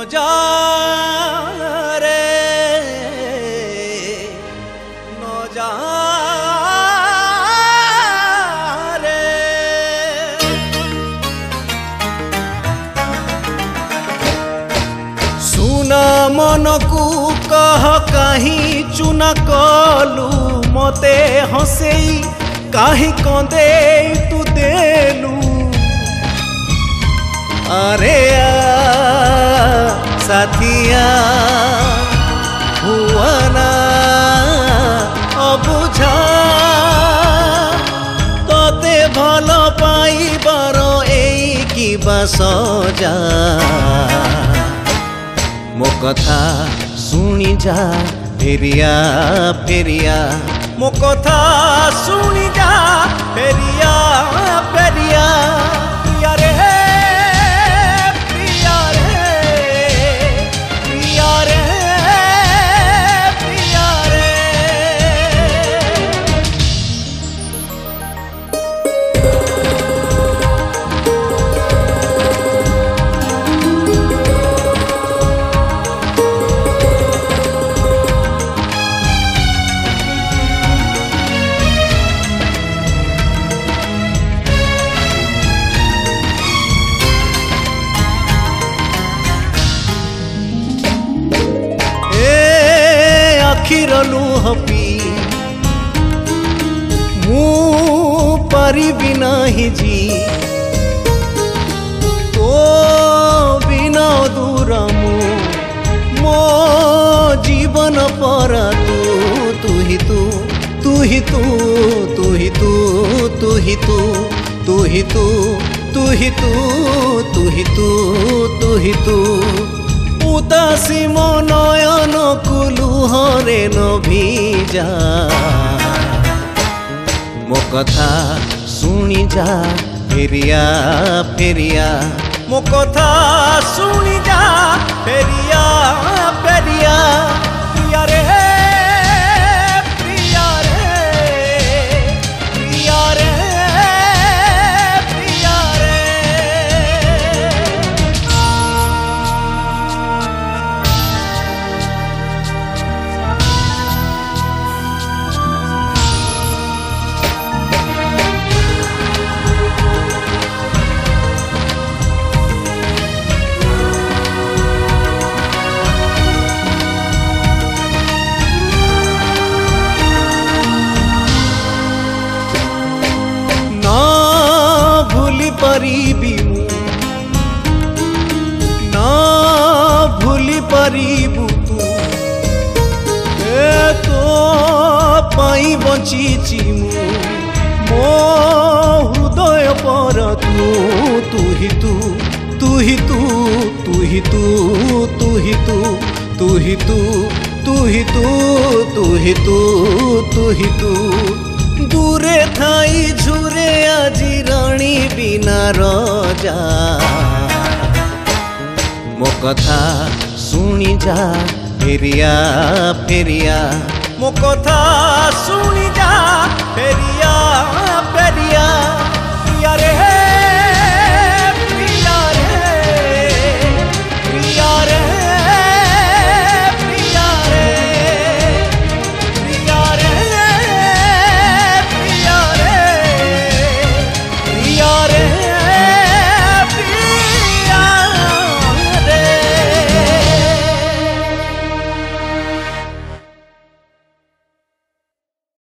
जा रे न जा रे। सुना मन को कह कहीं चुना कलु मते हसेई कहीं कंदे तू देलु। अरे साथिया हुआ ना अबुझा तोते भल पाइबार एई कि सजा। मो कथा सुनी जा फेरिया फेरिया मो कथा सुनी जा फेरिया फेरिया। प्रिया रे प्रिया रे प्रिया रे प्रिया रे। आखिर लुह पी मु पारिबि नाही जी तो बिना दूर मो जीवन पर तू ही तू तू ही तू तू ही तू तू ही तू तू ही तू तू ही तू तू ही तू तू ही तू। उदासी मनयन कुलुहरे न भीजा मो कथा सुनी जा फेरिया फेरिया मो कथा सुनी जा फेरिया फेरिया। प्रिया रे प्रिया रे प्रिया रे प्रिया रे। परिबी ना भूली परिबु तू ए तो पाई बंची मो हृदय पर तू ही तू तू ही तू तू ही तू तू ही तू तू ही तू तू ही तू तू ही तू तू ही तू। दूरे थाई झुरे आजी रानी बिना रजा मो कथा सुनी जा फेरिया फेरिया मो कथा सुनी जा फेरिया फेरिया। प्रिया रे